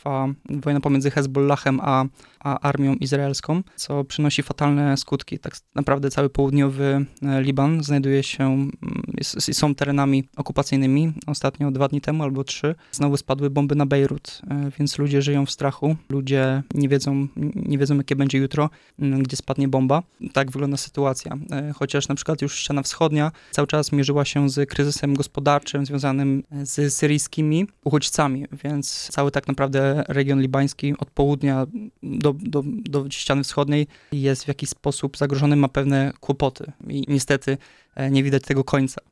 trwa wojna pomiędzy Hezbollahem a armią izraelską, co przynosi fatalne skutki. Tak naprawdę cały południowy Liban znajduje się, są terenami okupacyjnymi. Ostatnio 2 dni temu albo 3 znowu spadły bomby na Bejrut, więc ludzie żyją w strachu, ludzie nie wiedzą jakie będzie jutro, gdzie spadnie bomba. Tak wygląda sytuacja. Chociaż na przykład już ściana wschodnia cały czas mierzyła się z kryzysem gospodarczym związanym z syryjskimi uchodźcami, więc cały tak naprawdę region libański od południa do ściany wschodniej jest w jakiś sposób zagrożony, ma pewne kłopoty i niestety nie widać tego końca.